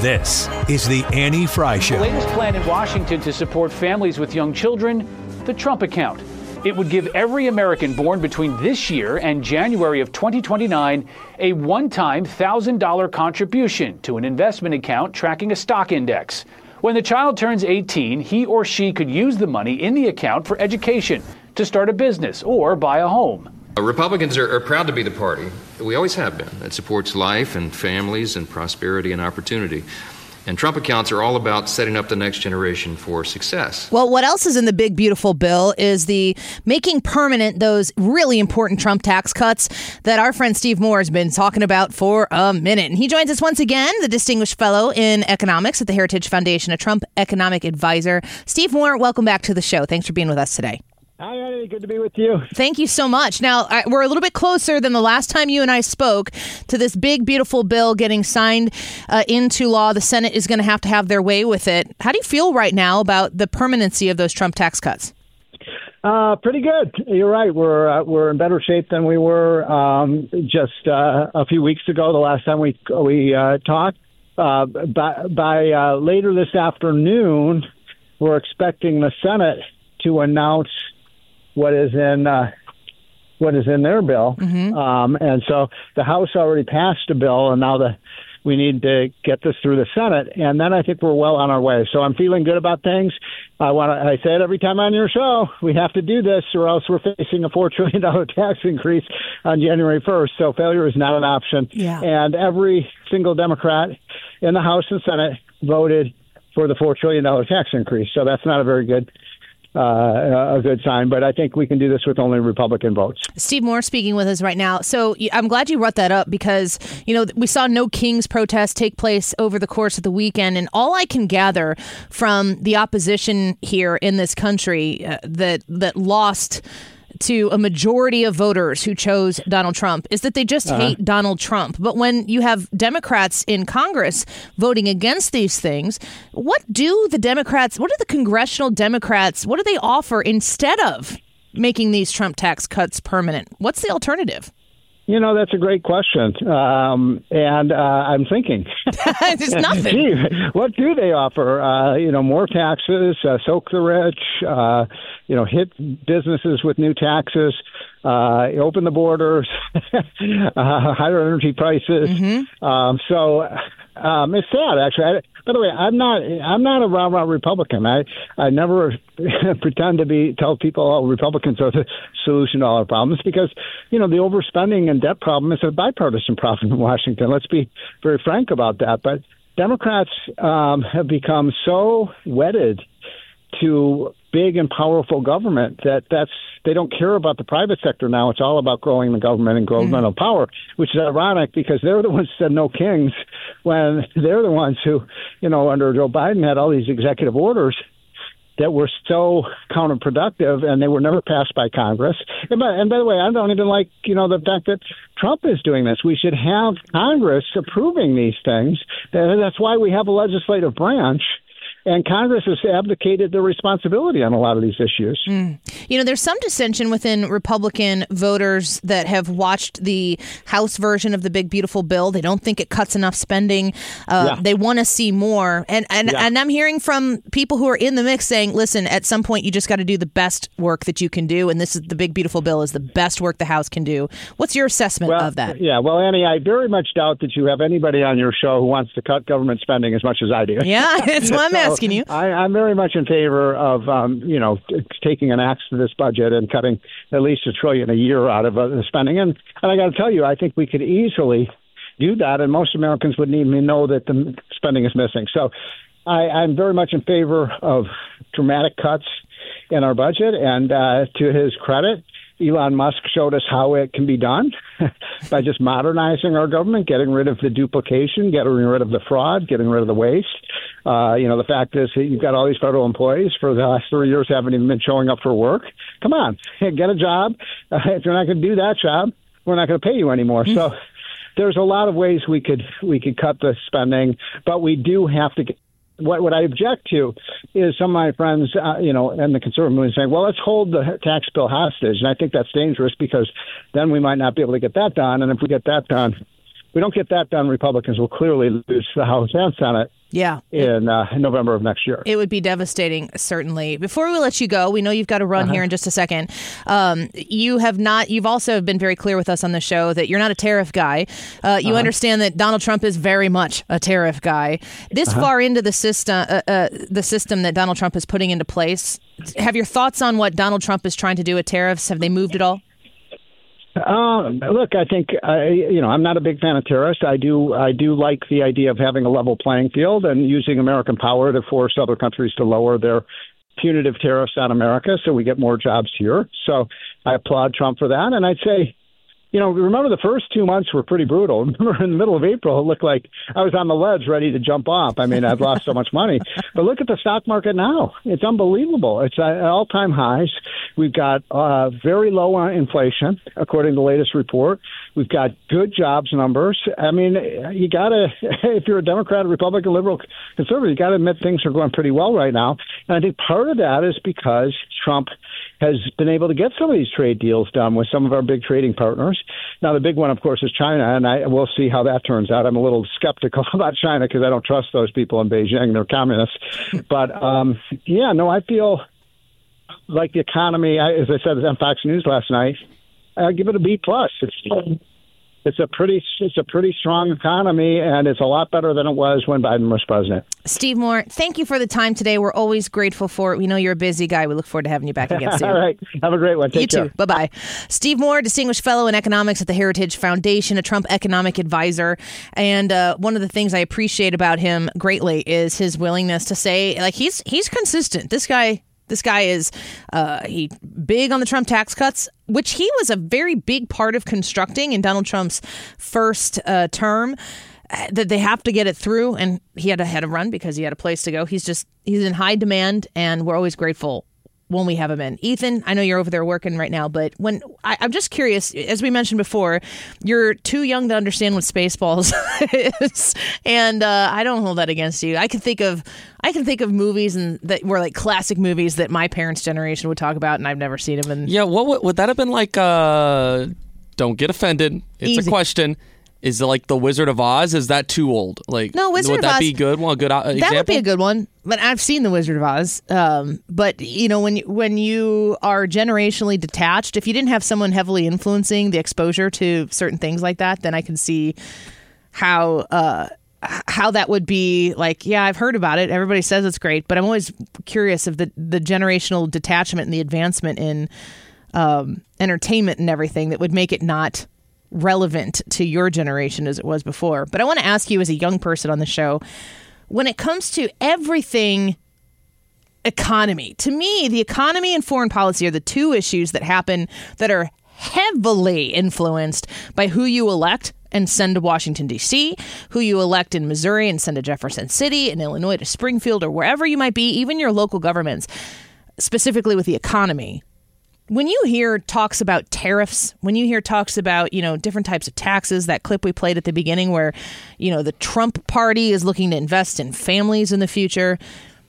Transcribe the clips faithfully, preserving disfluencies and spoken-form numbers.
This is the Annie Frey Show. The latest plan in Washington to support families with young children, the Trump account. It would give every American born between this year and January of twenty twenty-nine a one-time one thousand dollars contribution to an investment account tracking a stock index. When the child turns eighteen, he or she could use the money in the account for education, to start a business, or buy a home. Republicans are, are proud to be the party, we always have been, that supports life and families and prosperity and opportunity. And Trump accounts are all about setting up the next generation for success. Well, what else is in the big, beautiful bill is the making permanent those really important Trump tax cuts that our friend Steve Moore has been talking about for a minute. And he joins us once again, the distinguished fellow in economics at the Heritage Foundation, a Trump economic advisor. Steve Moore, welcome back to the show. Thanks for being with us today. Hi, Eddie. Good to be with you. Thank you so much. Now, I, we're a little bit closer than the last time you and I spoke to this big, beautiful bill getting signed uh, into law. The Senate is going to have to have their way with it. How do you feel right now about the permanency of those Trump tax cuts? Uh, pretty good. You're right. We're uh, we're in better shape than we were um, just uh, a few weeks ago, the last time we, we uh, talked. Uh, by by uh, later this afternoon, we're expecting the Senate to announce what is in uh, what is in their bill, mm-hmm. um, and so the House already passed a bill, and now the we need to get this through the Senate, and then I think we're well on our way. So I'm feeling good about things. I want to. I say it every time on your show. We have to do this, or else we're facing a four trillion dollar tax increase on January first. So failure is not an option. Yeah. And every single Democrat in the House and Senate voted for the four trillion dollar tax increase. So that's not a very good. Uh, a good sign, but I think we can do this with only Republican votes. Steve Moore speaking with us right now. So I'm glad you brought that up because, you know, we saw No Kings protest take place over the course of the weekend. And all I can gather from the opposition here in this country uh, that that lost to a majority of voters who chose Donald Trump is that they just uh-huh. hate Donald Trump. But when you have Democrats in Congress voting against these things, what do the Democrats, what do the congressional Democrats, what do they offer instead of making these Trump tax cuts permanent? What's the alternative? You know, that's a great question. Um, and uh, I'm thinking. There's nothing. Gee, what do they offer? Uh, you know, more taxes, uh, soak the rich, uh, you know, hit businesses with new taxes, uh, open the borders, uh, higher energy prices. Mm-hmm. Um, so um, it's sad, actually. I, by the way, I'm not I'm not a rah-rah Republican. I, I never pretend to be tell people, oh, Republicans are the solution to all our problems because, you know, the overspending and debt problem is a bipartisan problem in Washington. Let's be very frank about that. But Democrats um, have become so wedded to big and powerful government that that's they don't care about the private sector now. It's all about growing the government and governmental mm-hmm. power, which is ironic because they're the ones who said no kings when they're the ones who, you know, under Joe Biden had all these executive orders that were so counterproductive and they were never passed by Congress. And by, and by the way, I don't even like, you know, the fact that Trump is doing this. We should have Congress approving these things. That's why we have a legislative branch. And Congress has abdicated their responsibility on a lot of these issues. Mm. You know, there's some dissension within Republican voters that have watched the House version of the big, beautiful bill. They don't think it cuts enough spending. Uh, yeah. They want to see more. And and, yeah. and I'm hearing from people who are in the mix saying, listen, at some point, you just got to do the best work that you can do. And this is the big, beautiful bill is the best work the House can do. What's your assessment well, of that? Yeah, well, Annie, I very much doubt that you have anybody on your show who wants to cut government spending as much as I do. Yeah, that's what I'm so, asking you. I, I'm very much in favor of, um, you know, t- taking an axe to this budget and cutting at least a trillion a year out of uh, the spending. And, and I got to tell you, I think we could easily do that, and most Americans wouldn't even know that the spending is missing. So I, I'm very much in favor of dramatic cuts in our budget. And uh, to his credit, Elon Musk showed us how it can be done by just modernizing our government, getting rid of the duplication, getting rid of the fraud, getting rid of the waste. Uh, you know, the fact is that you've got all these federal employees for the last three years haven't even been showing up for work. Come on, get a job. Uh, if you're not going to do that job, we're not going to pay you anymore. Mm-hmm. So there's a lot of ways we could we could cut the spending, but we do have to get. What, what I object to is some of my friends, uh, you know, and the conservative movement saying, well, let's hold the tax bill hostage. And I think that's dangerous because then we might not be able to get that done. And if we get that done, we don't get that done, Republicans will clearly lose the House and Senate. Yeah. in uh, November of next year. It would be devastating, certainly. Before we let you go, we know you've got to run uh-huh. here in just a second. Um, you have not, you've also been very clear with us on the show that you're not a tariff guy. Uh, you uh-huh. understand that Donald Trump is very much a tariff guy. This uh-huh. far into the system, uh, uh, the system that Donald Trump is putting into place, have your thoughts on what Donald Trump is trying to do with tariffs, have they moved at all? Um, look, I think uh, you know I'm not a big fan of tariffs. I do I do like the idea of having a level playing field and using American power to force other countries to lower their punitive tariffs on America, so we get more jobs here. So I applaud Trump for that, and I'd say, you know, remember the first two months were pretty brutal. Remember in the middle of April, it looked like I was on the ledge ready to jump off. I mean, I've lost so much money. But look at the stock market now. It's unbelievable. It's at all-time highs. We've got uh, very low inflation, according to the latest report. We've got good jobs numbers. I mean, you got to, if you're a Democrat, Republican, liberal, conservative, you got to admit things are going pretty well right now. And I think part of that is because Trump has been able to get some of these trade deals done with some of our big trading partners. Now, the big one, of course, is China, and I we'll see how that turns out. I'm a little skeptical about China because I don't trust those people in Beijing. They're communists. But, um, yeah, no, I feel like the economy, I, as I said on Fox News last night, I give it a B plus. It's it's a pretty it's a pretty strong economy, and it's a lot better than it was when Biden was president. Steve Moore, thank you for the time today. We're always grateful for it. We know you're a busy guy. We look forward to having you back again soon. All right. Have a great one. Take you care. You too. Bye-bye. Steve Moore, Distinguished Fellow in Economics at the Heritage Foundation, a Trump economic advisor. And uh, one of the things I appreciate about him greatly is his willingness to say, like, he's he's consistent. This guy... This guy is uh, he big on the Trump tax cuts, which he was a very big part of constructing in Donald Trump's first uh, term, uh, that they have to get it through. And he had to, had to run because he had a place to go. He's just he's in high demand, and we're always grateful when we have him in. Ethan, I know you're over there working right now, but when I, I'm just curious, as we mentioned before, you're too young to understand what Spaceballs is, and uh, I don't hold that against you. I can think of I can think of movies and that were like classic movies that my parents' generation would talk about, and I've never seen them. And yeah, what would, would that have been like? Uh, don't get offended. It's Easy. a question. Is it like The Wizard of Oz? Is that too old? Like, no, Wizard would of that Oz, be good? Well, a good uh, example? That would be a good one. But I've seen The Wizard of Oz. Um, but you know, when you, when you are generationally detached, if you didn't have someone heavily influencing the exposure to certain things like that, then I can see how uh, how that would be. Like, yeah, I've heard about it. Everybody says it's great, but I'm always curious of the the generational detachment and the advancement in um, entertainment and everything that would make it not relevant to your generation as it was before. But I want to ask you, as a young person on the show, when it comes to everything economy, to me, the economy and foreign policy are the two issues that happen that are heavily influenced by who you elect and send to Washington, D C, who you elect in Missouri and send to Jefferson City, in Illinois to Springfield, or wherever you might be, even your local governments, specifically with the economy. When you hear talks about tariffs, when you hear talks about, you know, different types of taxes, that clip we played at the beginning where, you know, the Trump party is looking to invest in families in the future.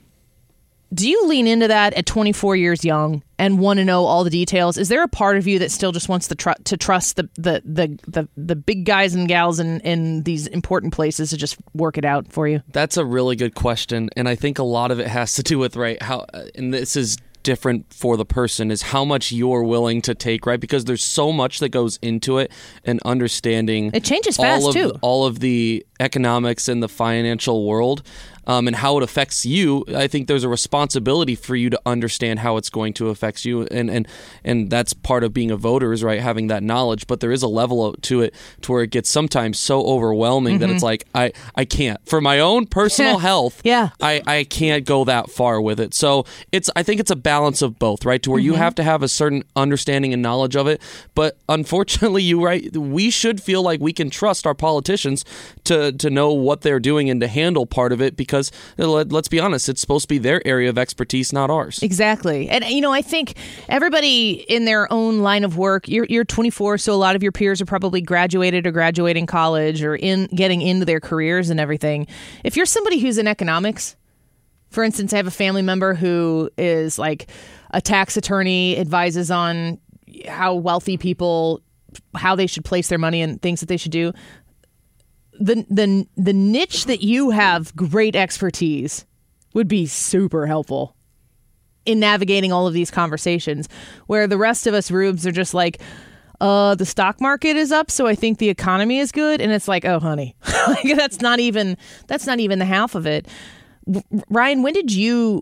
Do you lean into that at twenty-four years young and want to know all the details? Is there a part of you that still just wants to, tr- to trust the, the, the, the, the big guys and gals in, in these important places to just work it out for you? That's a really good question. And I think a lot of it has to do with, right, how, and this is different for the person, is how much you're willing to take, right? Because there's so much that goes into it, and understanding it changes fast all of, too. all of the economics in the financial world. Um, and how it affects you. I think there's a responsibility for you to understand how it's going to affect you, and and and that's part of being a voter, is right, having that knowledge. But there is a level to it to where it gets sometimes so overwhelming mm-hmm. that it's like I, I can't, for my own personal health. Yeah, I, I can't go that far with it. So it's I think it's a balance of both, right? To where mm-hmm. you have to have a certain understanding and knowledge of it, but unfortunately, you right, we should feel like we can trust our politicians to to know what they're doing and to handle part of it, because Because let's be honest, it's supposed to be their area of expertise, not ours. Exactly. And, you know, I think everybody in their own line of work, you're, you're twenty-four, so a lot of your peers are probably graduated or graduating college or in getting into their careers and everything. If you're somebody who's in economics, for instance, I have a family member who is like a tax attorney, advises on how wealthy people, how they should place their money and things that they should do. the the the niche that you have great expertise would be super helpful in navigating all of these conversations, where the rest of us rubes are just like, uh, the stock market is up, so I think the economy is good, and it's like, oh, honey, like, that's not even that's not even the half of it. Ryan, when did you?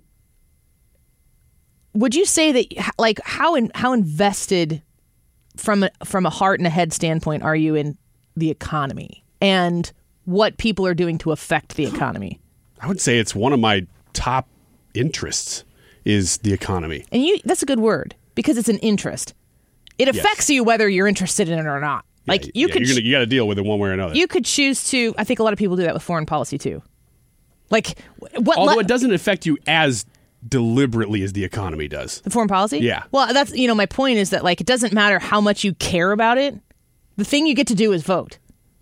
Would you say that, like, how in, how invested from a, from a heart and a head standpoint are you in the economy and what people are doing to affect the economy? I would say it's one of my top interests is the economy. And you that's a good word, because it's an interest. It affects yes. you whether you're interested in it or not. Yeah, like you yeah, could you're gonna, you got to deal with it one way or another. You could choose to. I think a lot of people do that with foreign policy too. Like what Although le- it doesn't affect you as deliberately as the economy does. The foreign policy? Yeah. Well, that's, you know, my point is that, like, it doesn't matter how much you care about it. The thing you get to do is vote.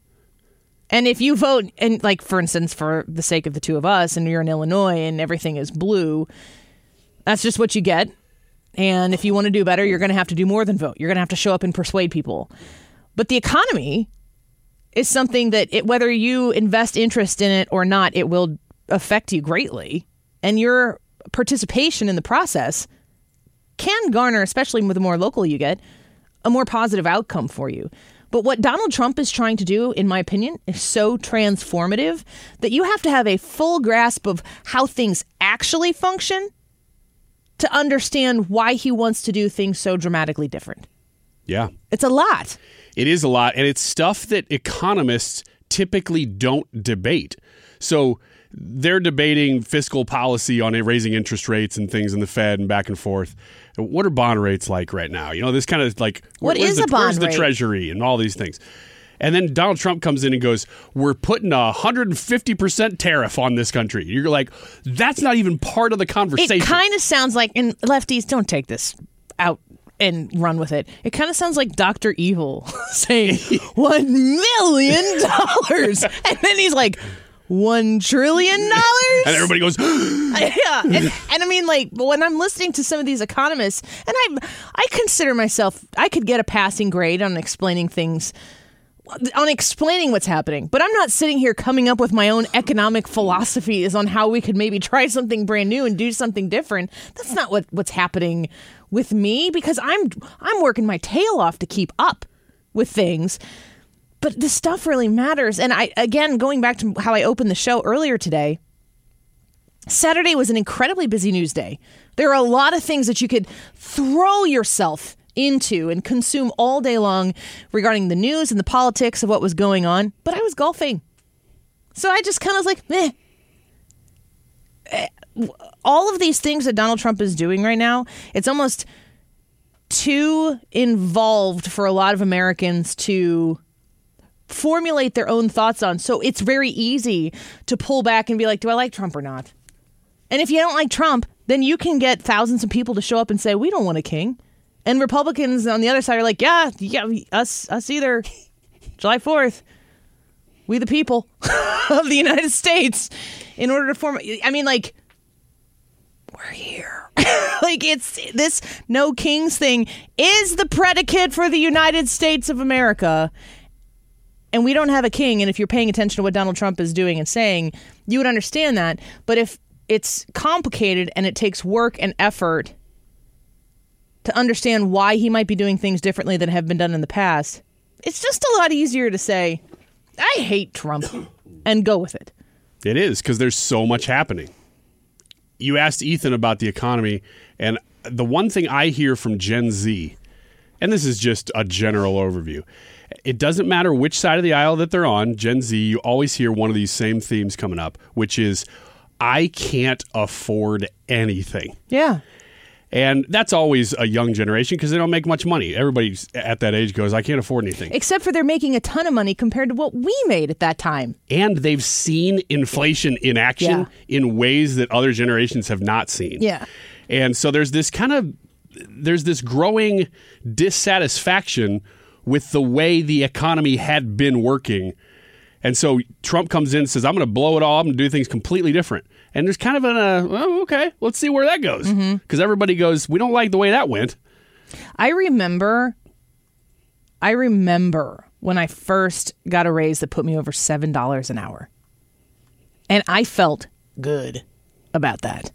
And if you vote, and, like, for instance, for the sake of the two of us, and you're in Illinois and everything is blue, that's just what you get. And if you want to do better, you're going to have to do more than vote. You're going to have to show up and persuade people. But the economy is something that, it, whether you invest interest in it or not, it will affect you greatly. And your participation in the process can garner, especially with the more local you get, a more positive outcome for you. But what Donald Trump is trying to do, in my opinion, is so transformative that you have to have a full grasp of how things actually function to understand why he wants to do things so dramatically different. Yeah. It's a lot. It is a lot, and it's stuff that economists typically don't debate. So they're debating fiscal policy on raising interest rates and things in the Fed and back and forth. What are bond rates like right now? You know, this kind of like, what where, is the, a bond where's the rate? Treasury and all these things. And then Donald Trump comes in and goes, we're putting a one hundred fifty percent tariff on this country. You're like, that's not even part of the conversation. It kind of sounds like, and lefties, don't take this out and run with it. It kind of sounds like Doctor Evil saying one million dollars. And then he's like, One trillion dollars? And everybody goes, yeah. And, and I mean, like, when I'm listening to some of these economists, and I I consider myself, I could get a passing grade on explaining things, on explaining what's happening. But I'm not sitting here coming up with my own economic philosophies on how we could maybe try something brand new and do something different. That's not what, what's happening with me, because I'm I'm working my tail off to keep up with things. But this stuff really matters. And I, again, going back to how I opened the show earlier today, Saturday was an incredibly busy news day. There are a lot of things that you could throw yourself into and consume all day long regarding the news and the politics of what was going on. But I was golfing. So I just kind of was like, meh. All of these things that Donald Trump is doing right now, it's almost too involved for a lot of Americans to formulate their own thoughts on. So it's very easy to pull back and be like, do I like Trump or not? And if you don't like Trump, then you can get thousands of people to show up and say, we don't want a king. And Republicans on the other side are like, yeah, yeah, us, us either. July fourth, we the people of the United States, in order to form, I mean, like, we're here. Like, it's this no kings thing is the predicate for the United States of America. And we don't have a king. And if you're paying attention to what Donald Trump is doing and saying, you would understand that. But if it's complicated and it takes work and effort to understand why he might be doing things differently than have been done in the past, it's just a lot easier to say, I hate Trump, and go with it. It is, because there's so much happening. You asked Ethan about the economy, and the one thing I hear from Gen Z, and this is just a general overview, it doesn't matter which side of the aisle that they're on, Gen Z, you always hear one of these same themes coming up, which is, I can't afford anything. Yeah. And that's always a young generation because they don't make much money. Everybody at that age goes, I can't afford anything. Except for they're making a ton of money compared to what we made at that time. And they've seen inflation in action Yeah. in ways that other generations have not seen. Yeah. And so there's this kind of, there's this growing dissatisfaction with the way the economy had been working. And so Trump comes in and says, I'm going to blow it all. I'm going to do things completely different. And there's kind of an, uh, well, okay, let's see where that goes. Because mm-hmm. everybody goes, we don't like the way that went. I remember, I remember when I first got a raise that put me over seven dollars an hour. And I felt good about that.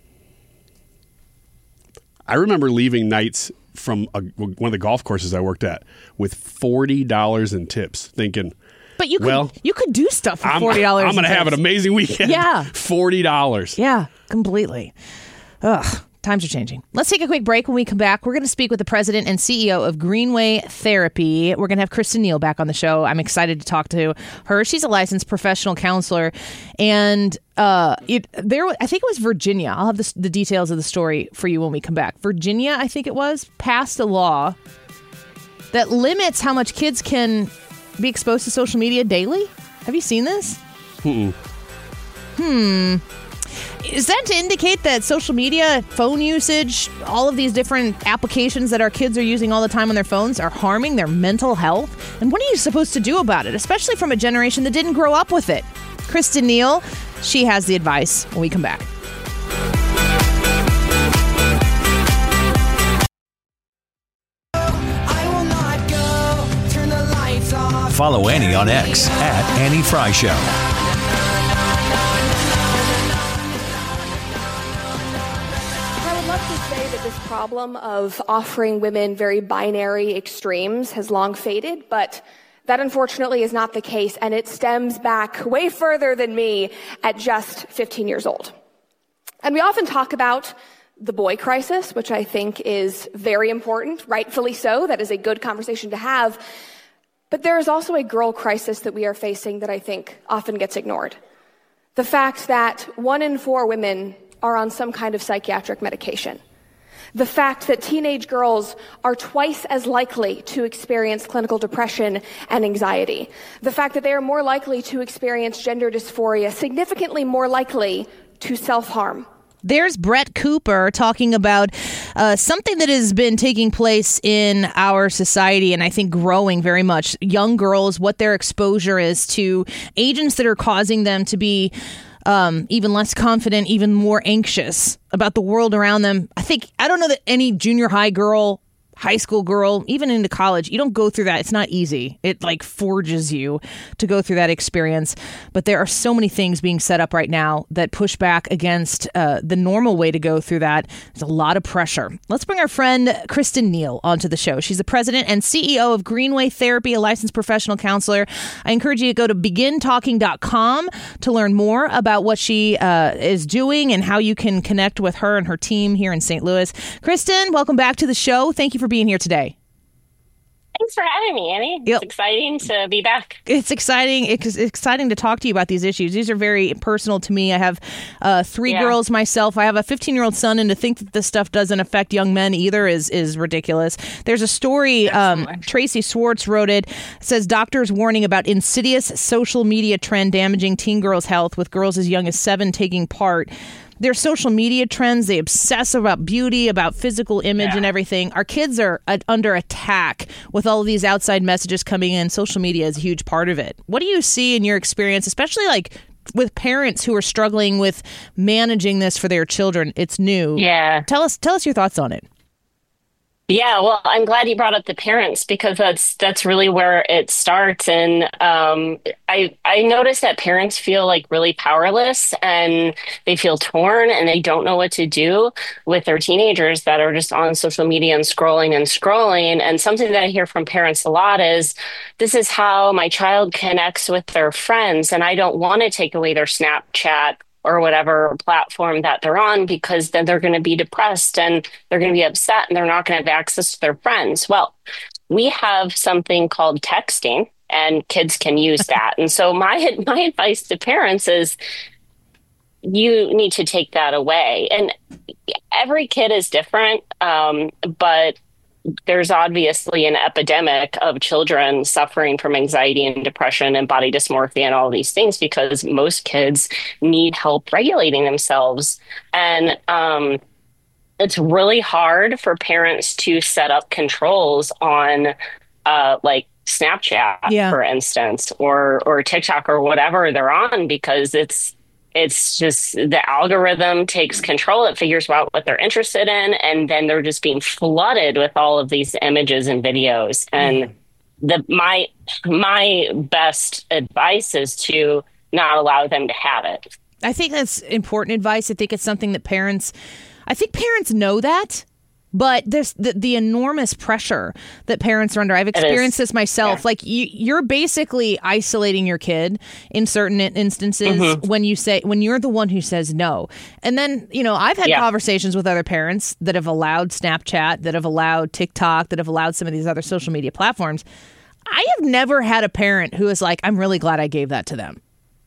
I remember leaving nights from a, one of the golf courses I worked at with forty dollars in tips, thinking, but you could, well, you could do stuff for I'm, forty dollars. I'm going to have an amazing weekend. Yeah. forty dollars. Yeah, completely. Ugh. Times are changing. Let's take a quick break. When we come back, we're going to speak with the president and C E O of Greenway Therapy. We're going to have Kristen Neal back on the show. I'm excited to talk to her. She's a licensed professional counselor. And uh, it, there, I think it was Virginia. I'll have the, the details of the story for you when we come back. Virginia, I think it was, passed a law that limits how much kids can be exposed to social media daily. Have you seen this? Mm-mm. Hmm. Is that to indicate that social media, phone usage, all of these different applications that our kids are using all the time on their phones are harming their mental health? And what are you supposed to do about it, especially from a generation that didn't grow up with it? Kristen Neal, she has the advice when we come back. Follow Annie on X at Annie Fry Show. This problem of offering women very binary extremes has long faded, but that unfortunately is not the case, and it stems back way further than me at just fifteen years old. And we often talk about the boy crisis, which I think is very important, rightfully so. That is a good conversation to have. But there is also a girl crisis that we are facing that I think often gets ignored. The fact that one in four women are on some kind of psychiatric medication. The fact that teenage girls are twice as likely to experience clinical depression and anxiety. The fact that they are more likely to experience gender dysphoria, significantly more likely to self-harm. There's Brett Cooper talking about uh, something that has been taking place in our society and I think growing very much. Young girls, what their exposure is to agents that are causing them to be Um, even less confident, even more anxious about the world around them. I think, I don't know that any junior high girl, high school girl, even into college, you don't go through that. It's not easy. It like forges you to go through that experience. But there are so many things being set up right now that push back against uh, the normal way to go through that. There's a lot of pressure. Let's bring our friend Kristen Neal onto the show. She's the president and C E O of Greenway Therapy, a licensed professional counselor. I encourage you to go to begin talking dot com to learn more about what she uh, is doing and how you can connect with her and her team here in Saint Louis. Kristen, welcome back to the show. Thank you for being here today. Thanks for having me, Annie. Yep. It's exciting to be back. It's exciting. It's exciting to talk to you about these issues. These are very personal to me. I have uh, three yeah. girls myself. I have a fifteen-year-old son, and to think that this stuff doesn't affect young men either is is ridiculous. There's a story, um, Tracy Swartz wrote it. It says, doctors warning about insidious social media trend damaging teen girls' health, with girls as young as seven taking part. Their social media trends, they obsess about beauty, about physical image yeah. and everything. Our kids are uh, under attack with all of these outside messages coming in. Social media is a huge part of it. What do you see in your experience, especially like with parents who are struggling with managing this for their children? It's new. Yeah. Tell us, tell us your thoughts on it. Yeah, well, I'm glad you brought up the parents, because that's that's really where it starts. And um, I I noticed that parents feel like really powerless, and they feel torn, and they don't know what to do with their teenagers that are just on social media and scrolling and scrolling. And something that I hear from parents a lot is, this is how my child connects with their friends, and I don't want to take away their Snapchat or whatever platform that they're on, because then they're going to be depressed and they're going to be upset and they're not going to have access to their friends. Well, we have something called texting, and kids can use that. And so my my advice to parents is, you need to take that away. And every kid is different, um, but there's obviously an epidemic of children suffering from anxiety and depression and body dysmorphia and all these things, because most kids need help regulating themselves. And um, it's really hard for parents to set up controls on uh, like Snapchat, yeah. for instance, or or TikTok or whatever they're on, because it's It's just the algorithm takes control. It figures out what they're interested in, and then they're just being flooded with all of these images and videos. And the my my best advice is to not allow them to have it. I think that's important advice. I think it's something that parents, I think parents know that. But there's the, the enormous pressure that parents are under. I've experienced this myself. Yeah. Like you, you're basically isolating your kid in certain instances mm-hmm. when you say when you're the one who says no. And then, you know, I've had yeah. conversations with other parents that have allowed Snapchat, that have allowed TikTok, that have allowed some of these other social media platforms. I have never had a parent who is like, I'm really glad I gave that to them.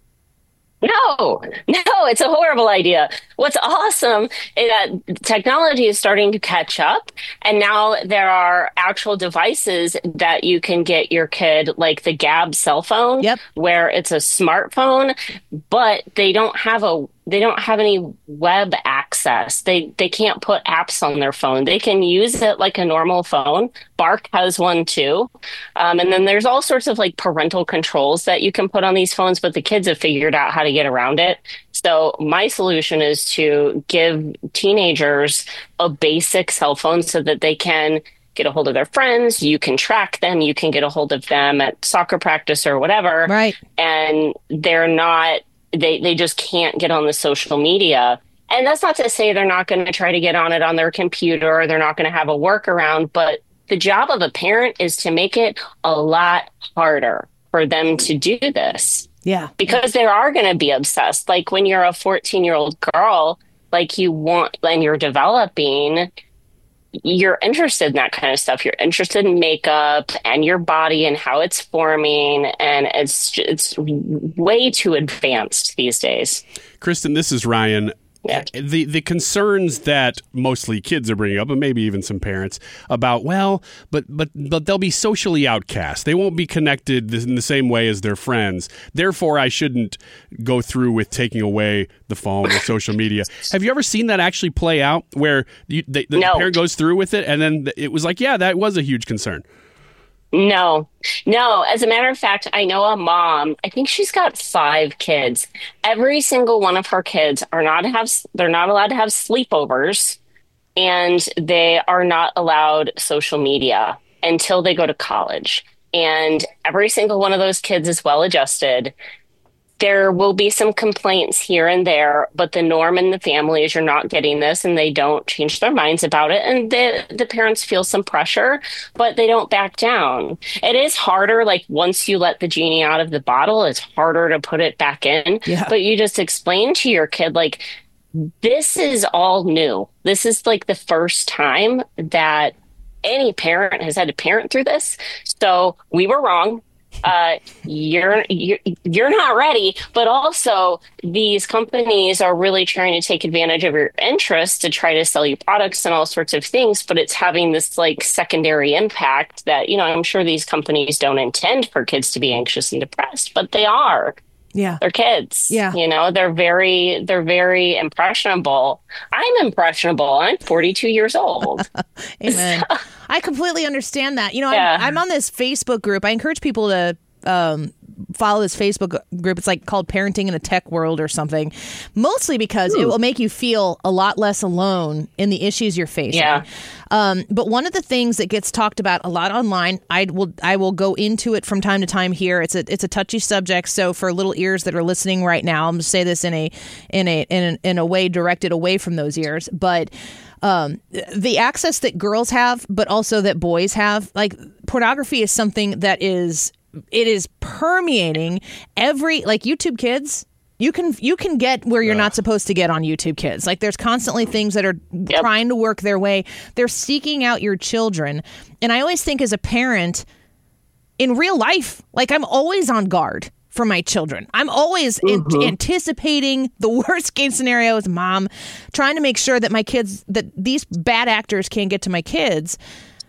No, no, it's a horrible idea. What's awesome is that technology is starting to catch up. And now there are actual devices that you can get your kid, like the Gab cell phone, yep. where it's a smartphone, but they don't have a They don't have any web access. They they can't put apps on their phone. They can use it like a normal phone. Bark has one too. Um, and then there's all sorts of like parental controls that you can put on these phones, but the kids have figured out how to get around it. So my solution is to give teenagers a basic cell phone so that they can get a hold of their friends. You can track them. You can get a hold of them at soccer practice or whatever. Right. And they're not They they just can't get on the social media. And that's not to say they're not going to try to get on it on their computer or they're not going to have a workaround. But the job of a parent is to make it a lot harder for them to do this. Yeah. Because they are going to be obsessed. Like when you're a fourteen-year-old girl, like you want, and you're developing, you're interested in that kind of stuff. You're interested in makeup and your body and how it's forming. And it's it's way too advanced these days. Kristen, this is Ryan. Yeah. The the concerns that mostly kids are bringing up, and maybe even some parents, about, well, but but but they'll be socially outcast. They won't be connected in the same way as their friends. Therefore, I shouldn't go through with taking away the phone or social media. Have you ever seen that actually play out, where you, they, the no. parent goes through with it, and then it was like, yeah, that was a huge concern? No, no. As a matter of fact, I know a mom, I think she's got five kids. Every single one of her kids are not have, they're not allowed to have sleepovers, and they are not allowed social media until they go to college. And every single one of those kids is well adjusted. There will be some complaints here and there, but the norm in the family is you're not getting this, and they don't change their minds about it. And the, the parents feel some pressure, but they don't back down. It is harder. Like once you let the genie out of the bottle, it's harder to put it back in. Yeah. But you just explain to your kid, like, this is all new. This is like the first time that any parent has had to parent through this. So we were wrong. Uh, you're, you're you're not ready, but also these companies are really trying to take advantage of your interests to try to sell you products and all sorts of things, but it's having this like secondary impact that, you know, I'm sure these companies don't intend for kids to be anxious and depressed, but they are. Yeah. They're kids. Yeah. You know, they're very, they're very impressionable. I'm impressionable. I'm forty-two years old. Amen. I completely understand that. You know, Yeah. I'm, I'm on this Facebook group. I encourage people to um, follow this Facebook group. It's like called Parenting in a Tech World or something, mostly because Ooh. It will make you feel a lot less alone in the issues you're facing. Yeah. Um, but one of the things that gets talked about a lot online, I will I will go into it from time to time here. It's a it's a touchy subject, so for little ears that are listening right now, I'm going to say this in a in a in a, in a way directed away from those ears. But um, the access that girls have, but also that boys have, like pornography is something that is it is permeating every like YouTube Kids. You can you can get where you're not supposed to get on YouTube Kids. Like there's constantly things that are yep. trying to work their way. They're seeking out your children. And I always think as a parent, in real life, like I'm always on guard for my children. I'm always mm-hmm. an- anticipating the worst case scenario as mom, trying to make sure that my kids, that these bad actors can't get to my kids.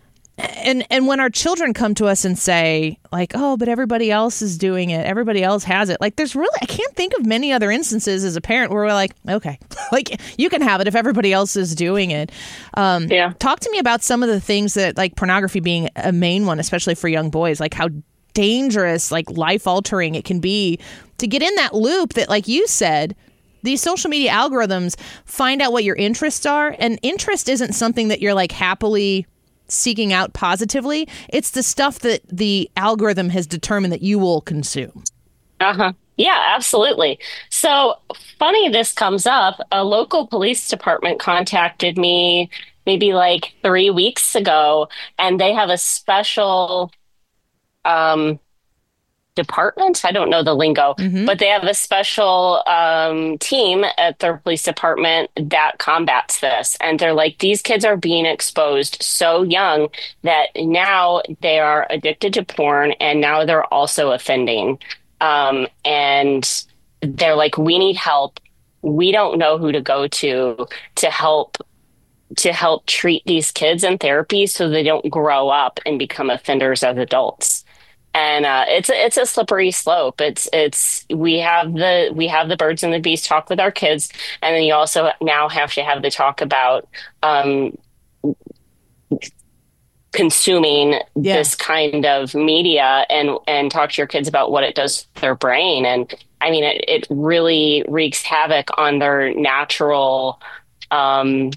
And and when our children come to us and say, like, oh, but everybody else is doing it, everybody else has it. Like, there's really, I can't think of many other instances as a parent where we're like, okay, like, you can have it if everybody else is doing it. Um, yeah. Talk to me about some of the things that, like, pornography being a main one, especially for young boys, like how dangerous, like, life-altering it can be to get in that loop that, like you said, these social media algorithms find out what your interests are. And interest isn't something that you're, like, happily seeking out positively. It's the stuff that the algorithm has determined that you will consume. Uh-huh. Yeah, absolutely. So funny this comes up. A local police department contacted me maybe like three weeks ago, and they have a special um, department. I don't know the lingo, mm-hmm. but they have a special um, team at their police department that combats this. And they're like, these kids are being exposed so young that now they are addicted to porn, and now they're also offending. Um, and they're like, we need help. We don't know who to go to to help to help treat these kids in therapy so they don't grow up and become offenders as adults. And uh, it's a, it's a slippery slope. It's it's we have the we have the birds and the bees talk with our kids, and then you also now have to have the talk about um, consuming yeah. this kind of media, and and talk to your kids about what it does to their brain. And I mean, it, it really wreaks havoc on their natural um,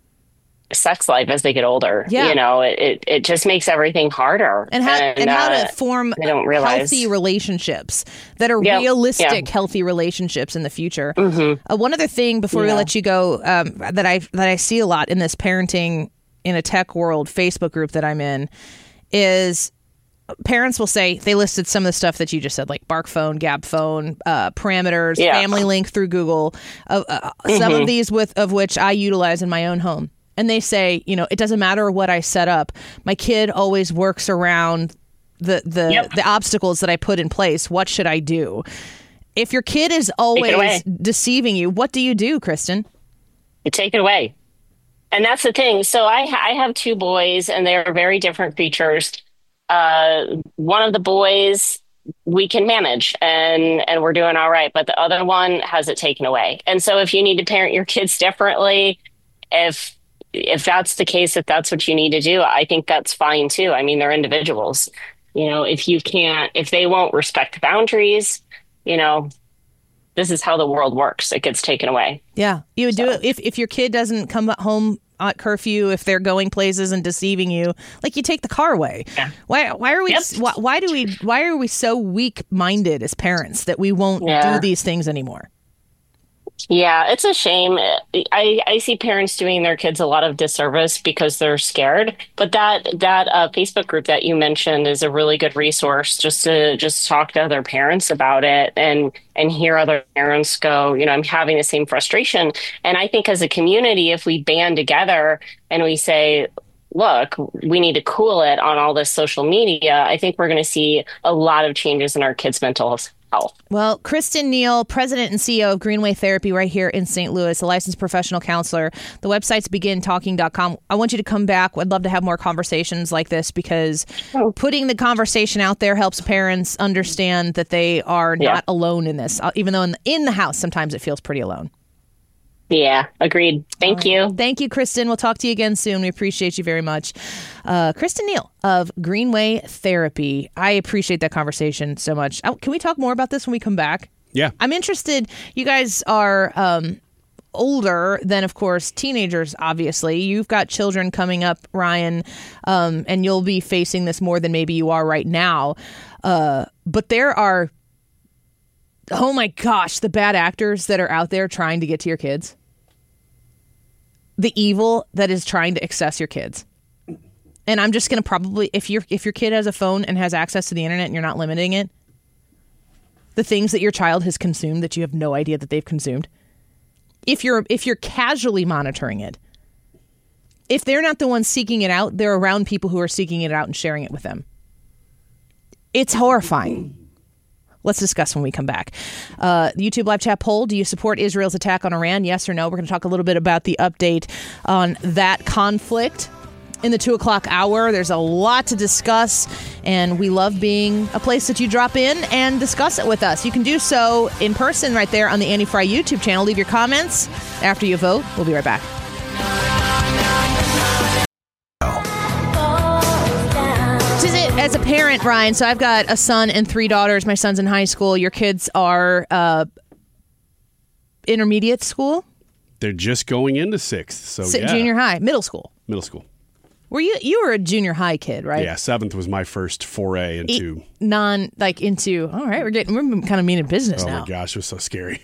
sex life as they get older. Yeah. You know, it, it, it just makes everything harder. And how, and, and how uh, to form healthy relationships that are yep. realistic, yeah. healthy relationships in the future. Mm-hmm. Uh, one other thing before yeah. we let you go um, that I that I see a lot in this parenting in a tech world Facebook group that I'm in is parents will say they listed some of the stuff that you just said, like Bark phone, Gab phone, uh, parameters, yeah. family link through Google, uh, uh, mm-hmm. some of these with of which I utilize in my own home. And they say, you know, it doesn't matter what I set up. My kid always works around the the, yep. the obstacles that I put in place. What should I do? If your kid is always deceiving you, what do you do, Kristen? You take it away. And that's the thing. So I, I have two boys, and they're very different creatures. Uh, one of the boys we can manage, and, and we're doing all right. But the other one has it taken away. And so if you need to parent your kids differently, if if that's the case, if that's what you need to do, I think that's fine too. I mean, they're individuals. You know, if you can't, if they won't respect boundaries, you know, this is how the world works. It gets taken away. Yeah. You would so. do it if, if your kid doesn't come home at curfew, if they're going places and deceiving you, like you take the car away. Yeah. Why, why are we, yep. why, why do we, why are we so weak minded as parents that we won't yeah. do these things anymore? Yeah, it's a shame. I, I see parents doing their kids a lot of disservice because they're scared. But that that uh, Facebook group that you mentioned is a really good resource just to just talk to other parents about it and and hear other parents go, you know, I'm having the same frustration. And I think as a community, if we band together and we say, look, we need to cool it on all this social media, I think we're going to see a lot of changes in our kids' mental health. Well, Kristen Neal, president and C E O of Greenway Therapy right here in Saint Louis, a licensed professional counselor. The website's begin talking dot com. I want you to come back. I'd love to have more conversations like this because oh. putting the conversation out there helps parents understand that they are yeah. not alone in this, even though in the, in the house, sometimes it feels pretty alone. Yeah, agreed. Thank right. you. Thank you, Kristen. We'll talk to you again soon. We appreciate you very much. Uh, Kristen Neal of Greenway Therapy. I appreciate that conversation so much. Oh, can we talk more about this when we come back? Yeah. I'm interested. You guys are um, older than, of course, teenagers, obviously. You've got children coming up, Ryan, um, and you'll be facing this more than maybe you are right now. Uh, but there are, oh my gosh, the bad actors that are out there trying to get to your kids. The evil that is trying to access your kids. And I'm just going to probably, if your if your kid has a phone and has access to the internet and you're not limiting it, the things that your child has consumed that you have no idea that they've consumed, if you're if you're casually monitoring it, if they're not the ones seeking it out, they're around people who are seeking it out and sharing it with them. It's horrifying. Let's discuss when we come back. Uh, the YouTube live chat poll, do you support Israel's attack on Iran? Yes or no? We're going to talk a little bit about the update on that conflict in the two o'clock hour. There's a lot to discuss, and we love being a place that you drop in and discuss it with us. You can do so in person right there on the Annie Frey YouTube channel. Leave your comments after you vote. We'll be right back. As a parent, Ryan, so I've got a son and three daughters. My son's in high school. Your kids are uh, intermediate school? They're just going into sixth. So S- yeah. Junior high, middle school. Middle school. Were you you were a junior high kid, right? Yeah, seventh was my first foray into e- non like into. All right, we're getting we're kind of mean in business oh now. my gosh, it was so scary.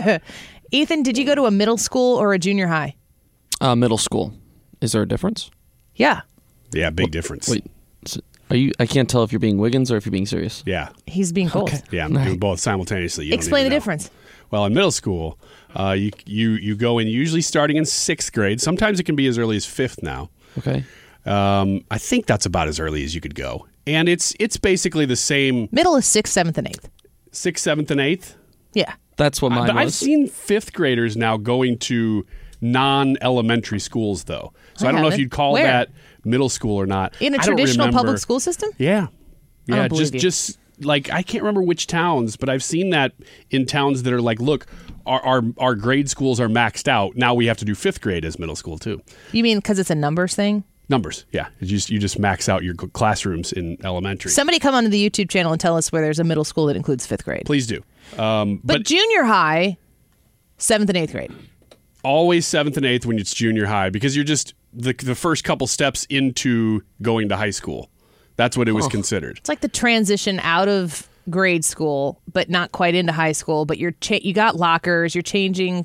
Ethan, did you go to a middle school or a junior high? Uh, middle school. Is there a difference? Yeah. Yeah, big difference. Wait, so are you? I can't tell if you're being Wiggins or if you're being serious. Yeah, he's being both. Okay. Yeah, I'm All doing right. both simultaneously. You Explain the know. difference. Well, in middle school, uh, you you you go in usually starting in sixth grade. Sometimes it can be as early as fifth now. Okay. Um, I think that's about as early as you could go, and it's it's basically the same. Middle is sixth, seventh, and eighth. Sixth, seventh, and eighth. Yeah, that's what mine uh, but was. I've seen fifth graders now going to non-elementary schools, though. So I, I don't know if haven't. you'd call Where? that middle school or not. In a I don't traditional remember. public school system? Yeah, I don't yeah. believe Just you. just like I can't remember which towns, but I've seen that in towns that are like, look, our our, our grade schools are maxed out. Now we have to do fifth grade as middle school too. You mean because it's a numbers thing? Numbers, yeah. You just you just max out your c- classrooms in elementary. Somebody come onto the YouTube channel and tell us where there's a middle school that includes fifth grade. Please do. Um, But, but junior high, seventh and eighth grade. always seventh and eighth when it's junior high because you're just the the first couple steps into going to high school. That's what it was Oh. considered. It's like the transition out of grade school, but not quite into high school. But you're cha- you got lockers. You're changing.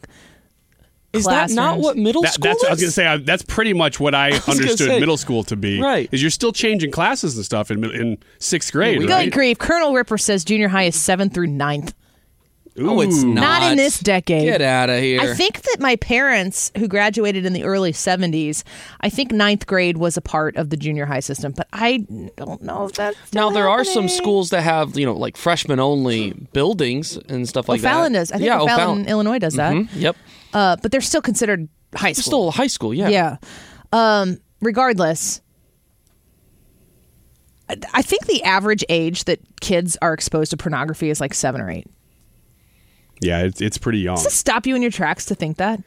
Is that not classrooms. what middle That, school that's is? I was gonna say. I, that's pretty much what I, gonna understood say. middle school to be. Right. Is you're still changing classes and stuff in mid- in sixth grade. Good right? grief. Colonel Ripper says junior high is seventh through ninth. Oh, it's Ooh. not. Not in this decade. Get out of here. I think that my parents, who graduated in the early seventies, I think ninth grade was a part of the junior high system, but I don't know if that's Now, still there are some happening. schools that have, you know, like freshman only buildings and stuff like O'Fallon that. does. I think yeah, O'Fallon, Illinois does that. Mhm, Yep. Uh, but they're still considered high It's school. still high school, yeah. Yeah. Um, regardless, I- I think the average age that kids are exposed to pornography is like seven or eight. Yeah, it's it's pretty young. Does it stop you in your tracks to think that?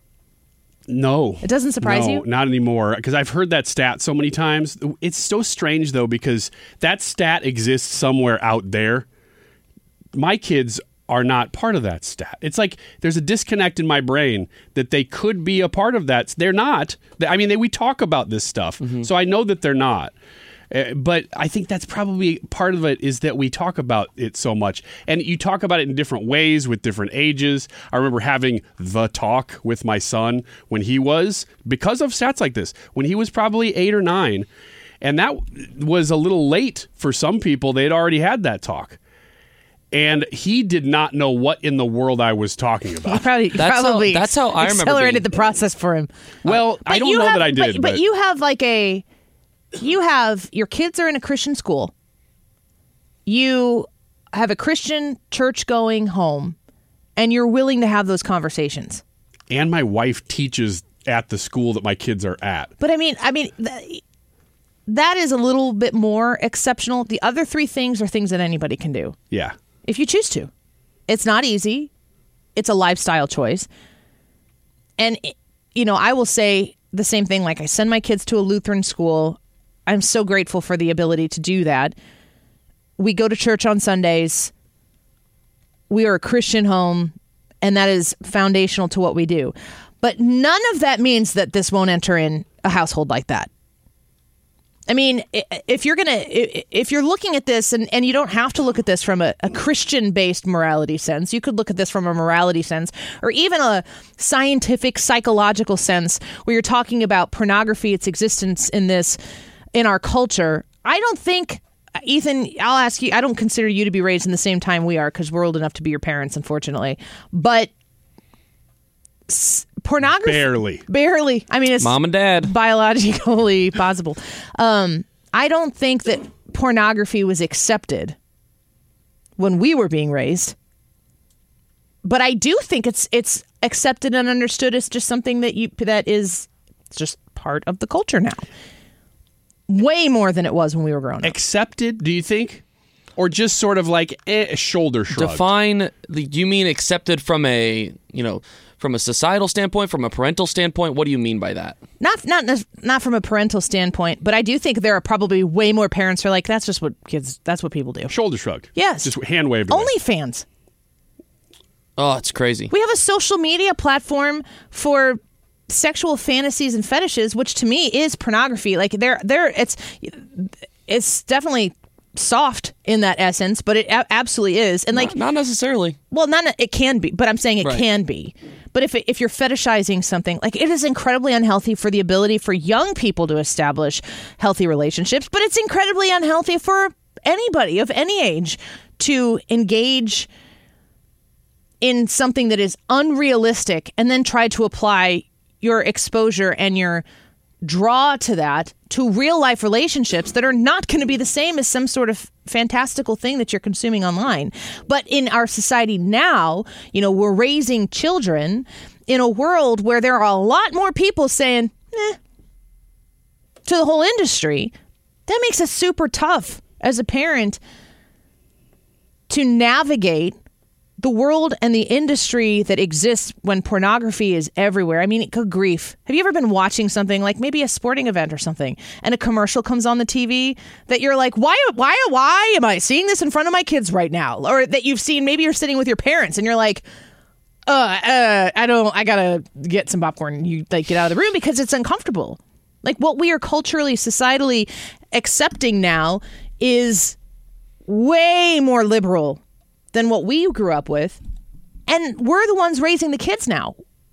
No. It doesn't surprise no, you? Not anymore. Because I've heard that stat so many times. It's so strange, though, because that stat exists somewhere out there. My kids are not part of that stat. It's like there's a disconnect in my brain that they could be a part of that. They're not. I mean, they, we talk about this stuff, so I know that they're not. Uh, but I think that's probably part of it is that we talk about it so much. And you talk about it in different ways with different ages. I remember having the talk with my son when he was, because of stats like this, when he was probably eight or nine. And that was a little late for some people. They'd already had that talk. And he did not know what in the world I was talking about. Probably, That's how- probably that's how I remember accelerated being- the process for him. Well, I But don't you know have- that I did. But, but you have like a, you have, your kids are in a Christian school. You have a Christian church going home, and you're willing to have those conversations. and my wife teaches at the school that my kids are at. But I mean, I mean, th- that is a little bit more exceptional. The other three things are things that anybody can do Yeah. if you choose to. It's not easy. It's a lifestyle choice. And, you know, I will say the same thing. Like, I send my kids to a Lutheran school. I'm so grateful for the ability to do that. We go to church on Sundays. We are a Christian home, and that is foundational to what we do. But none of that means that this won't enter in a household like that. I mean, i- if you're gonna, i- if you're looking at this, and, and you don't have to look at this from a, a Christian-based morality sense, you could look at this from a morality sense, or even a scientific, psychological sense, where you're talking about pornography, its existence in this, in our culture. I don't think, Ethan, I'll ask you, I don't consider you to be raised in the same time we are, because we're old enough to be your parents, unfortunately. But s- pornography, Barely. barely. I mean, it's Mom and Dad. biologically possible. Um, I don't think that pornography was accepted when we were being raised, but I do think it's it's accepted and understood as just something that you that is just part of the culture now. Way more than it was when we were growing up. Accepted, do you think? Or just sort of like eh, shoulder shrug? Define the. Do you mean accepted from a you know from a societal standpoint, from a parental standpoint? What do you mean by that? Not not not from a parental standpoint, but I do think there are probably way more parents who are like, that's just what kids, that's what people do. Shoulder shrugged. Yes. Just hand waved away. OnlyFans. Oh, it's crazy. We have a social media platform for sexual fantasies and fetishes, which to me is pornography. Like they're they're it's it's definitely soft in that essence, but it a- absolutely is. And like not, not necessarily. Well, not it can be, but I'm saying it Right. can be. But if it, if you're fetishizing something, like it is incredibly unhealthy for the ability for young people to establish healthy relationships, but it's incredibly unhealthy for anybody of any age to engage in something that is unrealistic and then try to apply your exposure and your draw to that to real life relationships that are not going to be the same as some sort of fantastical thing that you're consuming online. But in our society now, you know, we're raising children in a world where there are a lot more people saying, eh, to the whole industry. That makes it super tough as a parent to navigate the world and the industry that exists when pornography is everywhere. I mean, good grief. Have you ever been watching something like maybe a sporting event or something and a commercial comes on the T V that you're like, why, why, why am I seeing this in front of my kids right now? Or that you've seen, maybe you're sitting with your parents and you're like, uh, uh, I don't, I gotta get some popcorn. And you like get out of the room because it's uncomfortable. Like what we are culturally, societally accepting now is way more liberal than what we grew up with, and we're the ones raising the kids now.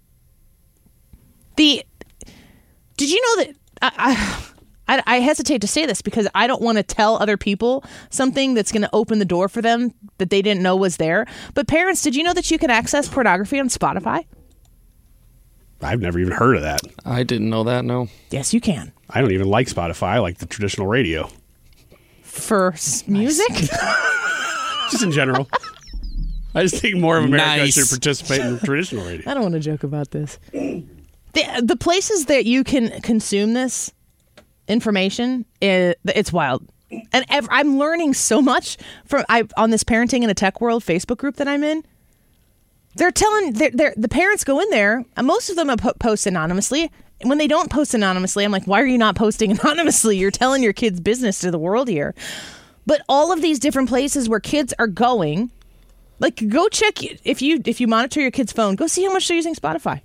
The did you know that I, I, I hesitate to say this because I don't want to tell other people something that's going to open the door for them that they didn't know was there. But parents, did you know that you can access pornography on Spotify? I've never even heard of that. I didn't know that, no. Yes, you can. I don't even like Spotify. I like the traditional radio. For s- music? Just in general. I just think more of America Nice. should participate in traditional radio. I don't want to joke about this. The, the places that you can consume this information, it, it's wild. And ev- I'm learning so much from I on this Parenting in a Tech World Facebook group that I'm in. They're telling, they're, they're, the parents go in there, and most of them po- post anonymously. And when they don't post anonymously, I'm like, why are you not posting anonymously? You're telling your kids' business to the world here. But all of these different places where kids are going, like go check, if you if you monitor your kid's phone, go see how much they're using Spotify.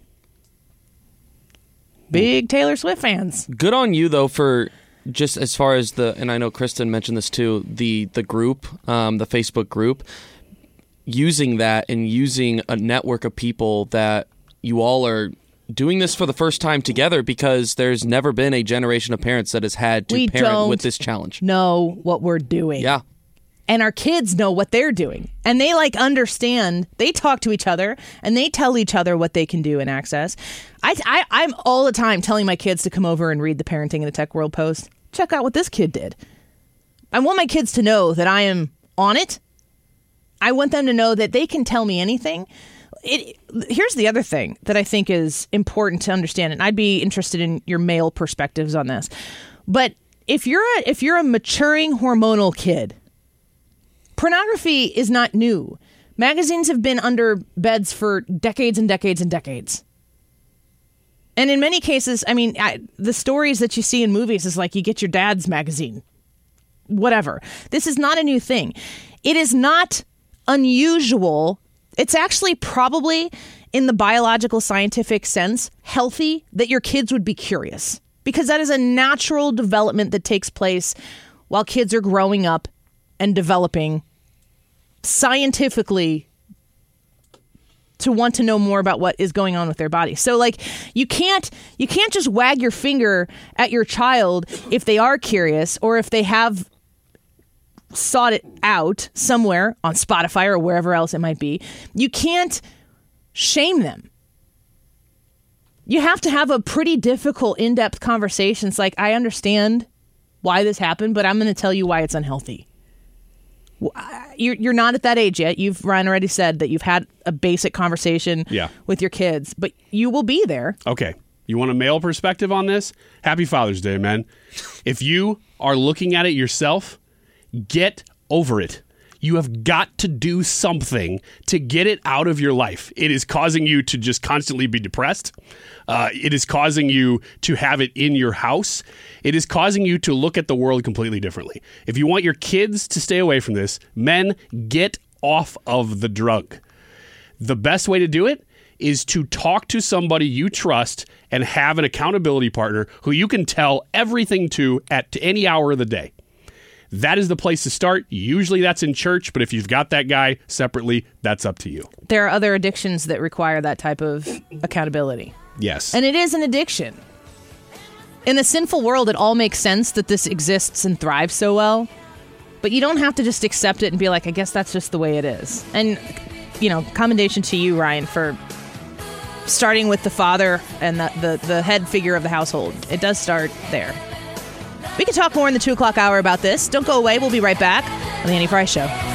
Big Taylor Swift fans. Good on you, though, for just as far as the, and I know Kristen mentioned this too, the, the group, um, the Facebook group, using that and using a network of people that you all are doing this for the first time together, because there's never been a generation of parents that has had to We parent don't with this challenge. Know what we're doing. Yeah. And our kids know what they're doing. And they like understand. They talk to each other and they tell each other what they can do and access. I, I, I'm all the time telling my kids to come over and read the Parenting in the Tech World post. Check out what this kid did. I want my kids to know that I am on it. I want them to know that they can tell me anything. It, here's the other thing that I think is important to understand, and I'd be interested in your male perspectives on this. But if you're a, if you're a maturing hormonal kid, pornography is not new. Magazines have been under beds for decades and decades and decades. And in many cases, I mean, I, the stories that you see in movies is like you get your dad's magazine. Whatever. This is not a new thing. It is not unusual. It's actually probably, in the biological scientific sense, healthy that your kids would be curious. Because that is a natural development that takes place while kids are growing up and developing scientifically to want to know more about what is going on with their body. So like you can't you can't just wag your finger at your child if they are curious or if they have sought it out somewhere on Spotify or wherever else it might be. You can't shame them. You have to have a pretty difficult, in-depth conversations like, I understand why this happened, but I'm going to tell you why it's unhealthy. You're, you're not at that age yet. You've, Ryan, already said that you've had a basic conversation yeah. with your kids, but you will be there. Okay. You want a male perspective on this? Happy Father's Day, man. If you are looking at it yourself, get over it. You have got to do something to get it out of your life. It is causing you to just constantly be depressed. Uh, it is causing you to have it in your house. It is causing you to look at the world completely differently. If you want your kids to stay away from this, men, get off of the drug. The best way to do it is to talk to somebody you trust and have an accountability partner who you can tell everything to at any hour of the day. That is the place to start. Usually that's in church, but if you've got that guy separately, that's up to you. There are other addictions that require that type of accountability. Yes. And it is an addiction. In a sinful world, it all makes sense that this exists and thrives so well. But you don't have to just accept it and be like, I guess that's just the way it is. And, you know, commendation to you, Ryan, for starting with the father and the, the, the head figure of the household. It does start there. We can talk more in the two o'clock hour about this. Don't go away. We'll be right back on The Annie Frey Show.